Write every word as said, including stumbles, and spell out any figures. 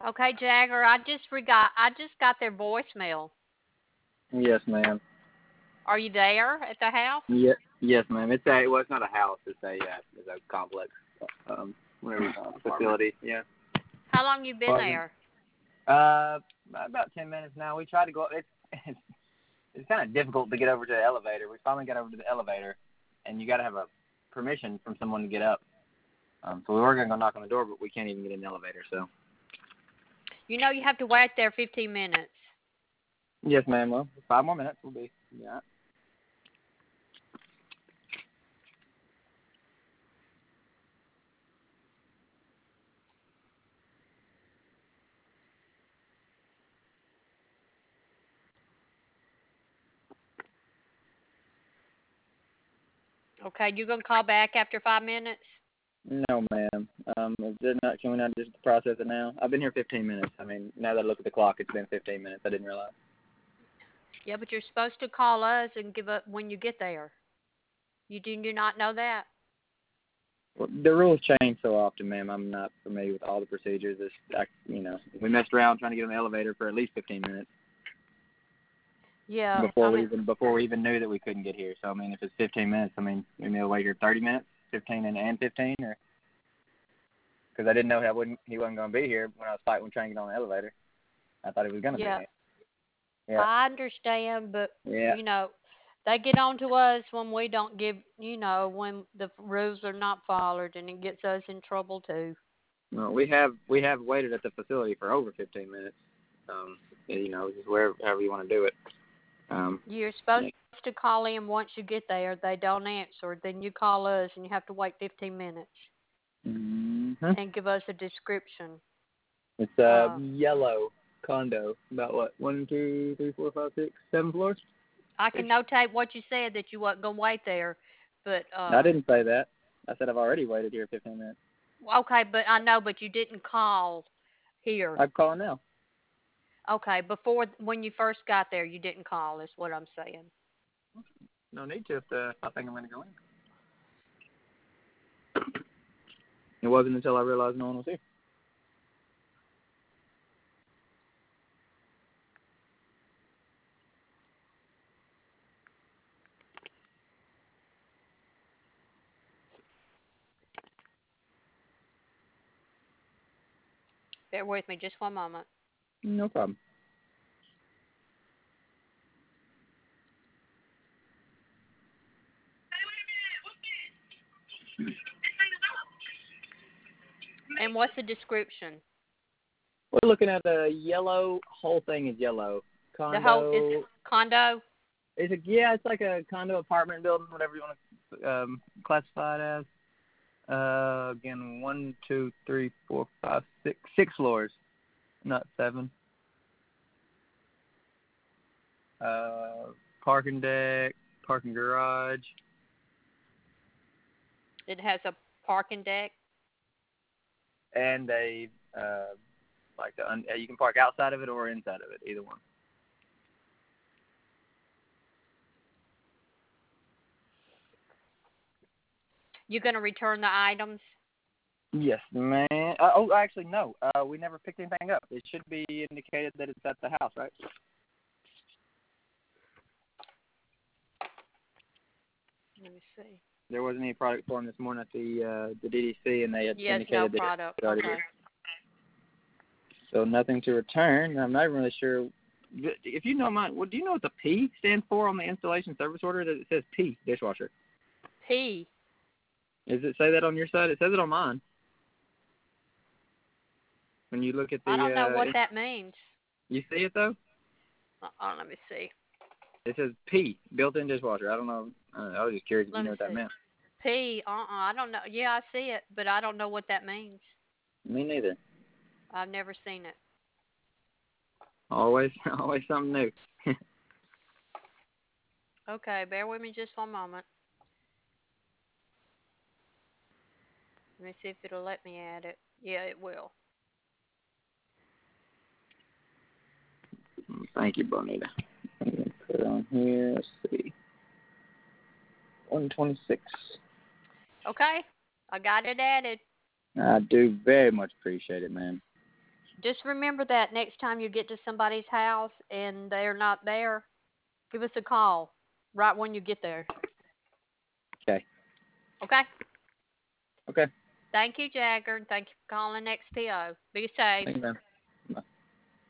Okay, Jagger, I just forgot. I just got their voicemail. Yes, ma'am. Are you there at the house? Yeah, yes, ma'am. It's a well, it's not a house. It's a uh, it's a complex, um, whatever you call it, facility. Yeah. How long you been Apartment. there? Uh, about ten minutes now. We tried to go. It's it's, it's kind of difficult to get over to the elevator. We finally got over to the elevator, and you got to have a permission from someone to get up. Um, so we were gonna go knock on the door, but we can't even get in the elevator. So. You know you have to wait there fifteen minutes. Yes, ma'am. Well, five more minutes. We'll be. Yeah. Okay, you gonna call back after five minutes? No, ma'am. Um, is it not? Can we not just process it now? I've been here fifteen minutes. I mean, now that I look at the clock, it's been fifteen minutes. I didn't realize. Yeah, but you're supposed to call us and give up when you get there. You do you not know that? Well, the rules change so often, ma'am. I'm not familiar with all the procedures. It's, I, you know, we messed around trying to get in the elevator for at least fifteen minutes Yeah, I before we mean, even before we even knew that we couldn't get here. So I mean, if it's fifteen minutes, I mean, we may wait here thirty minutes, fifteen and, and fifteen, or because I didn't know I wouldn't he wasn't going to be here when I was fighting trying to get on the elevator. I thought he was going to be yeah, here. Yeah. I understand, but Yeah. you know, they get on to us when we don't give, you know, when the rules are not followed, and it gets us in trouble too. Well, we have we have waited at the facility for over fifteen minutes. Um, you know, just wherever however you want to do it. Um, You're supposed to call in once you get there. They don't answer. Then you call us, and you have to wait fifteen minutes mm-hmm. and give us a description. It's a Uh, yellow condo. About what? One, two, three, four, five, six, seven floors. I can notate what you said that you wasn't gonna wait there, but No, I uh, didn't say that. I said I've already waited here fifteen minutes. okay, but I know, but you didn't call here. I'm calling now. Okay, before when you first got there, you didn't call. Is what I'm saying. No need to if, uh, if I think I'm going to go in. It wasn't until I realized no one was here. Bear with me just one moment. No problem. And what's the description? We're looking at a yellow. Whole thing is yellow. The whole is Condo. condo. It's a yeah. It's like a condo apartment building, whatever you want to um, classify it as. Uh, again, one, two, three, four, five, six, six floors, not seven. Uh, parking deck, parking garage, It has a parking deck. and a uh, like the un- you can park outside of it or inside of it, either one. You gonna return the items? Yes, man. Uh, oh, actually, no. Uh, we never picked anything up. It should be indicated that it's at the house, right? Let me see. There wasn't any product for them this morning at the uh, the D D C, and they had Yes, no indicated that it product. already Okay. here. So nothing to return. I'm not even really sure. If you know my, what do you know what the P stands for on the installation service order? That it says P dishwasher. P. Does it say that on your side? It says it on mine. When you look at I don't know the, what uh, that means. you see it though. Uh, let me see. It says P built-in dishwasher. I don't know. Uh, I was just curious if you Let know me what that see. meant. P. Uh. uh I don't know. Yeah, I see it, but I don't know what that means. Me neither. I've never seen it. Always, always something new. Okay, bear with me just one moment. Let me see if it'll let me add it. Yeah, it will. Thank you, Bonita. Put it on here. Let's see. one twenty-six. Okay, I got it added. I do very much appreciate it, man. Just remember that next time you get to somebody's house and they're not there, give us a call right when you get there. Okay. Okay? Okay. Thank you, Jagger, and thank you for calling X P O. Be safe. Thank you, man.